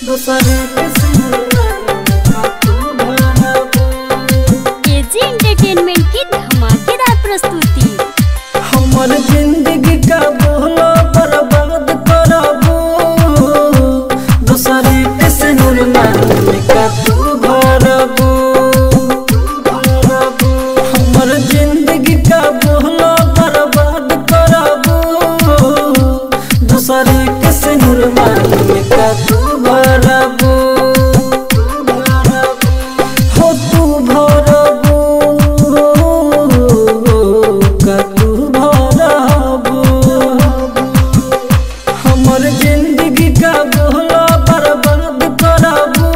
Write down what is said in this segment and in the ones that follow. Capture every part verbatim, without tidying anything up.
दूसरे के AG entertainment की धमाकेदार प्रस्तुति। हमर जिंदगी का बोलो बर्बाद करबू दूसरे के सिनुर में का तू भरबू हमर जिंदगी का बोलो बर्बाद करबू दूसरे के सिनुर में का तू भरबू हो तू भरबू का तू भरबू हमर जिंदगी का बोलो बर्बाद करबू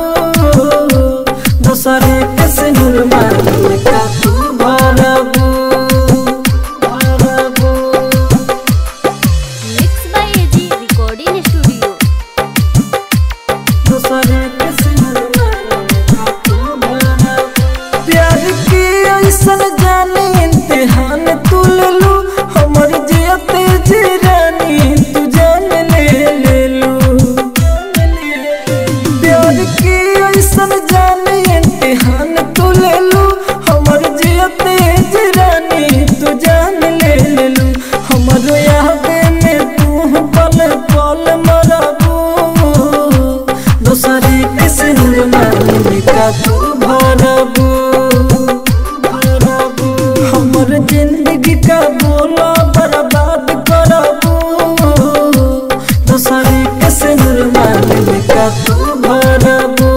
दूसरे के सिनुर में का तू भरबू mix by A G recording studio. दूसरे के सिनुर में का तू भरबू प्यार की ऐसन जाने इम्तिहान तू ले लू हमर जियते जी रानी तू जान ले ले लू प्यार की ऐसन जाने इम्तिहान तू ले लू हमर जियते जी रानी तू जान ले ले लू हमर याद में तू पल पल मरबू दूसरे के सिनुर में का तू भरबू हमर जिंदगी का बोला बर्बाद करबू दूसरे के सिनुर में का तू भरबू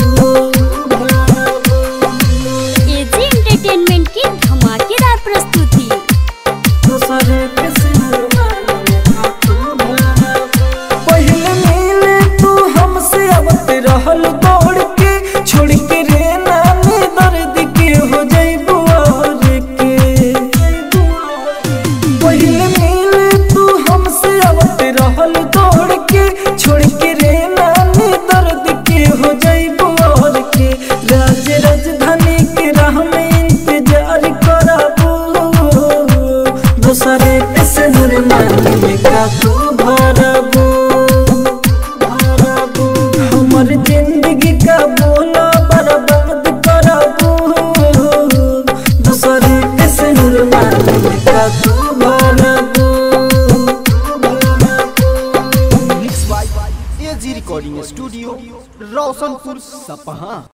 एजी एंटरटेनमेंट की धमाकेदार प्रस्तुति। दूसरे के सिनुर में का तू भरबू पहले मिले तू हमसे आवत रहल दौड़ के छोड़ के रे नानी दर्द के हो जाइबू और के पहले मिले तू हमसे आवत रहल दौड़ के छोड़ के रे नानी दर्द के हो जाइबू और के राज राजधानी के राह में इंतजार करबू दूसरे के सिनुर में का तू भरबू हमर जिंदगी का बोला बर्बाद करबू दूसरे के सिनुर में का तू भरबू mix by A G recording studio Roshanpur Sapaha.